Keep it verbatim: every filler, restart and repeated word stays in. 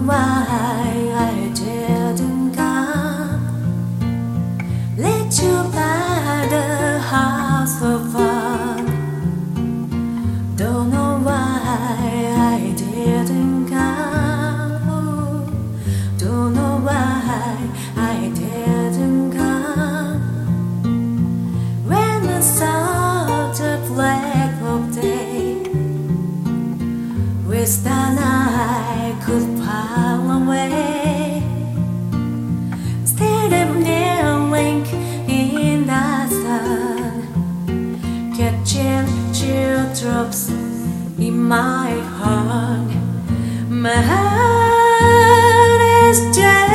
why I didn't come. Let you buy the house for fun. Don't know why I didn't come. Don't know why I didn't come. When I saw the flag of day, wish that I could fly away. Instead of kneeling in the sun, catching teardrops in my heart. My heart is dead.